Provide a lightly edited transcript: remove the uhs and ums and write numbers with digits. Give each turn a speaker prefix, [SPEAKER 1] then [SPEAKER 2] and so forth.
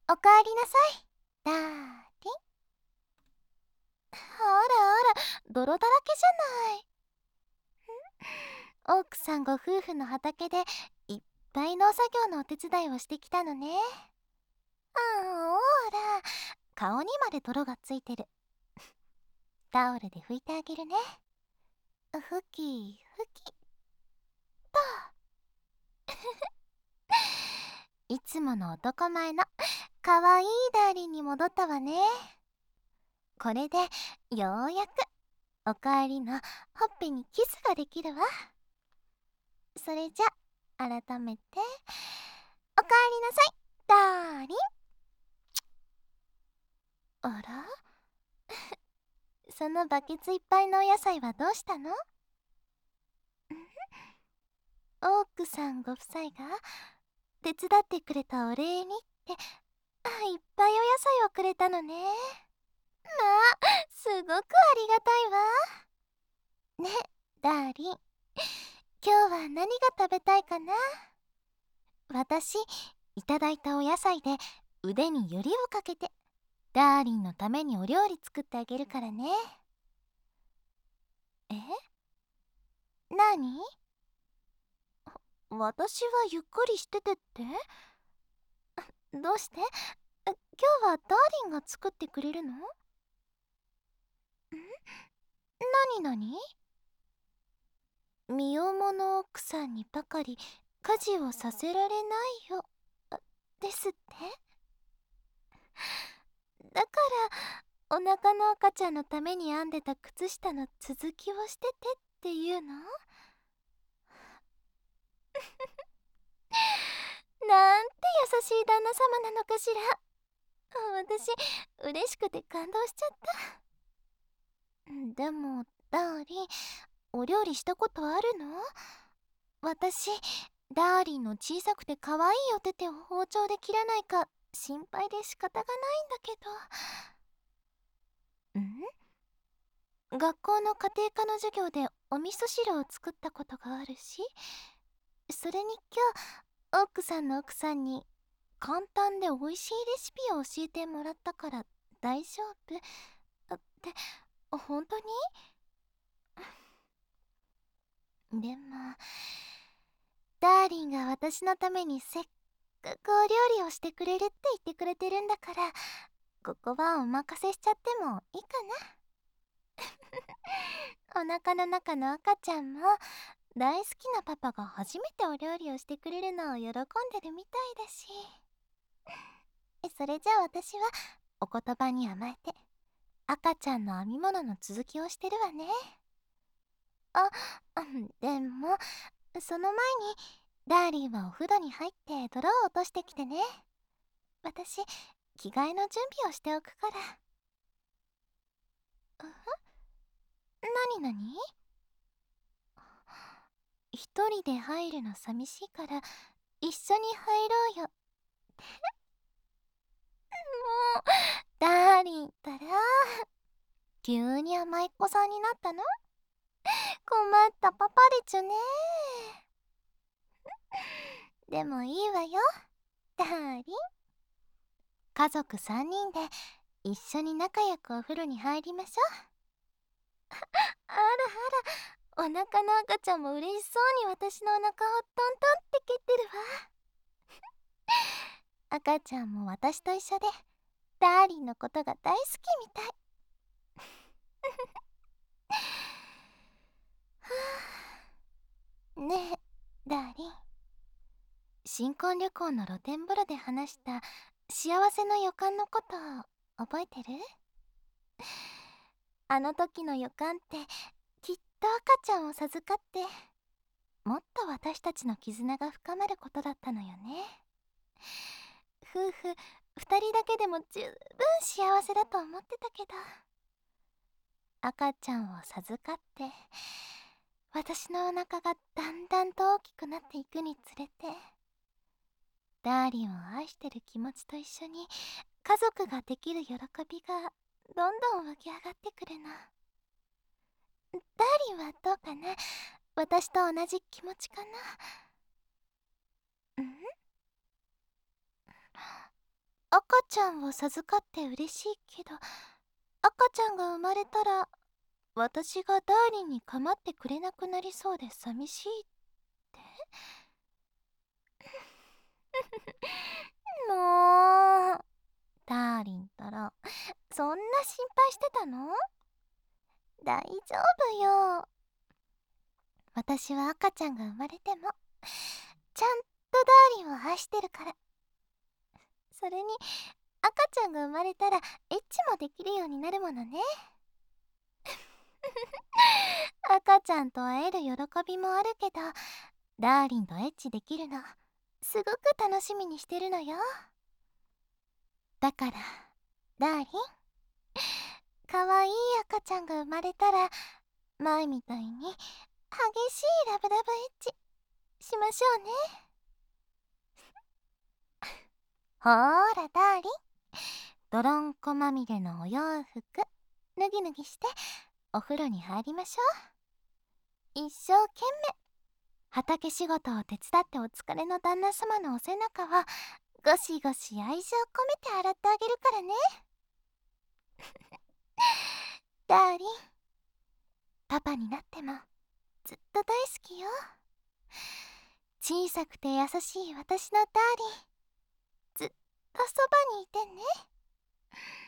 [SPEAKER 1] おかえりなさい、ダーリン。あらあら、泥だらけじゃない。奥さんご夫婦の畑でいっぱい農作業のお手伝いをしてきたのね。ほら、顔にまで泥がついてる。タオルで拭いてあげるね。ふきふきと。いつもの男前のかわいいダーリンに戻ったわね。これでようやくおかえりのほっぺにキスができるわ。それじゃ改めておかえりなさい、ダーリン。あらそのバケツいっぱいのお野菜はどうしたの？奥さんご夫妻が手伝ってくれたお礼にっていっぱいお野菜をくれたのね。まあすごくありがたいわね。ダーリン、今日は何が食べたいかな？私いただいたお野菜で腕によりをかけてダーリンのためにお料理作ってあげるからね。え？何？私はゆっくりしててって？どうして？今日はダーリンが作ってくれるの？なに？身重の奥さんにばかり家事をさせられないよですって？だからお腹の赤ちゃんのために編んでた靴下の続きをしててっていうの？なんて優しい旦那様なのかしら。私嬉しくて感動しちゃった。でもダーリン、お料理したことあるの？私ダーリンの小さくて可愛いお手手を包丁で切らないか心配で仕方がないんだけど。学校の家庭科の授業でお味噌汁を作ったことがあるし、それに今日奥さんの奥さんに簡単で美味しいレシピを教えてもらったから大丈夫って本当に？でもダーリンが私のためにせっかくお料理をしてくれるって言ってくれてるんだから、ここはお任せしちゃってもいいかな。お腹の中の赤ちゃんも大好きなパパが初めてお料理をしてくれるのを喜んでるみたいだし。それじゃあ私はお言葉に甘えて赤ちゃんの編み物の続きをしてるわね。あ、でもその前にダーリンはお風呂に入って泥を落としてきてね。私着替えの準備をしておくから。なに？一人で入るの寂しいから一緒に入ろうよ。もうダーリンったら急に甘えっ子さんになったの？困ったパパリチュね。でもいいわよ、ダーリン。家族3人で一緒に仲良くお風呂に入りましょう。あらあら、お腹の赤ちゃんも嬉しそうに私のお腹をトントンって蹴ってるわ。赤ちゃんも私と一緒でダーリンのことが大好きみたい。ねえダーリン、新婚旅行の露天風呂で話した幸せの予感のこと覚えてる？あの時の予感ってきっと赤ちゃんを授かってもっと私たちの絆が深まることだったのよね。夫婦2人だけでも十分幸せだと思ってたけど、赤ちゃんを授かって私のお腹がだんだんと大きくなっていくにつれて、ダーリンを愛してる気持ちと一緒に家族ができる喜びがどんどん湧き上がってくるの。ダーリンはどうかな？私と同じ気持ちかな？赤ちゃんを授かって嬉しいけど、赤ちゃんが生まれたら私がダーリンに構ってくれなくなりそうで寂しいって。もう、ダーリンったらそんな心配してたの？大丈夫よ。私は赤ちゃんが生まれてもちゃんとダーリンを愛してるから。それに赤ちゃんが生まれたらエッチもできるようになるものね。赤ちゃんと会える喜びもあるけど、ダーリンとエッチできるのすごく楽しみにしてるのよ。だからダーリン、かわいい赤ちゃんが生まれたら前みたいに激しいラブラブエッチしましょうね。ほーらダーリン、泥んこまみれのお洋服脱ぎ脱ぎしてお風呂に入りましょう。一生懸命畑仕事を手伝ってお疲れの旦那様のお背中をゴシゴシ愛情込めて洗ってあげるからね。ダーリン、パパになってもずっと大好きよ。小さくて優しい私のダーリン、ずっとそばにいてね。